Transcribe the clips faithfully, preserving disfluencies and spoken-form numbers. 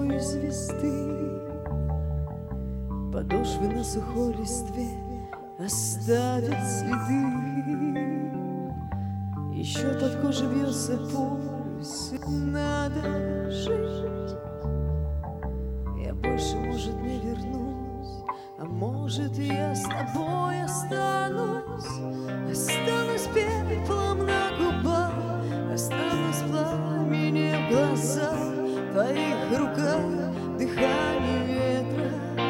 синевой звезды. Подошвы на сухой листве оставят следы. Еще под кожей бьется пульс. Надо жить. Я больше, может, не вернусь, а может, и я с тобой останусь. Останусь пеплом на губах, останусь пламенем в глазах, в твоих руках дыхание ветра.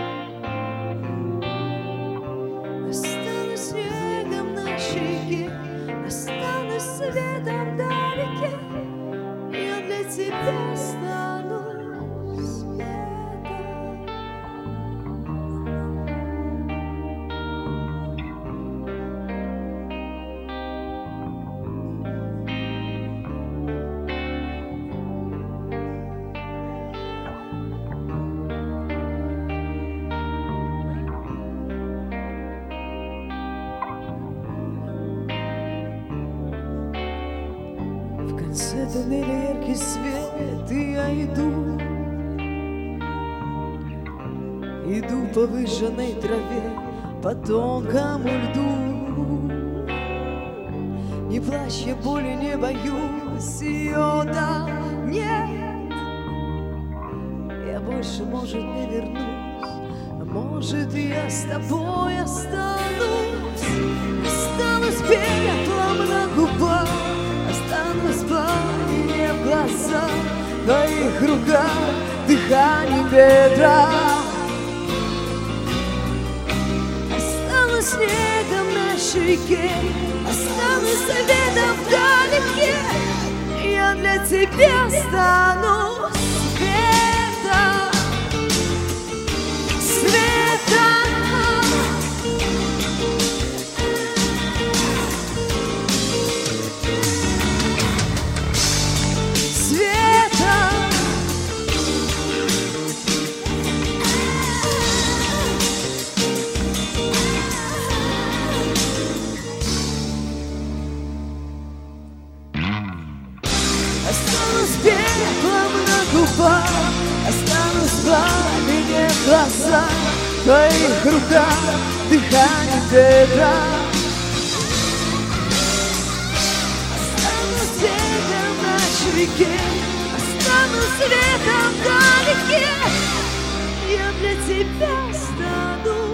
Останусь снегом на щеке, останусь светом вдалеке. Я для тебя стану светом. В конце тоннеля яркий свет, и я иду. Иду по выжженной траве, по тонкому льду. Не плачь, я боли не боюсь, ее там нет. Я больше, может, не вернусь, а может, и я с тобой останусь. Останусь пеплом на губах, останусь пламенем в глазах, в твоих руках дыхание ветра. Останусь снегом на щеке, останусь светом вдалеке. Я для тебя стану светом, светом. Останусь пеплом на губах, останусь пламенем в глазах, в твоих руках дыхание ветра. Останусь снегом на щеке, останусь светом вдалеке. Я для тебя стану